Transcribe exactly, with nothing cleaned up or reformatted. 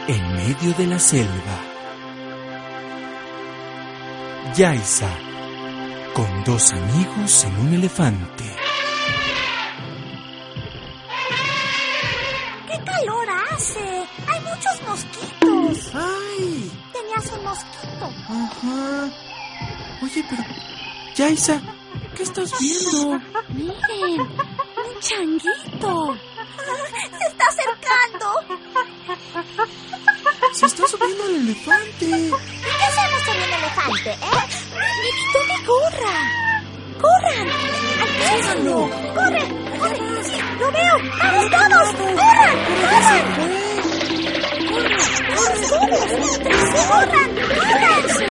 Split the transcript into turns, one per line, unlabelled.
en medio de la selva. Yaisa, con dos amigos en un elefante.
¡Qué calor hace! ¡Hay muchos mosquitos!
¡Ay!
Tenías un mosquito.
Ajá. Oye, pero... Yaisa, ¿qué estás viendo?
Miren, un changuito. ¡Se está acercando!
Se está subiendo al elefante.
¿Y qué hacemos sobre el elefante, eh? ¡Necesito que corra! ¡Corran! ¡Alcánzalo! ¡Corre! ¡Corre! ¡Sí, lo veo! ¡Vamos todos! ¡Corran! ¡Corran! ¡Corran! ¡Corran! ¡Corran! ¡Corran!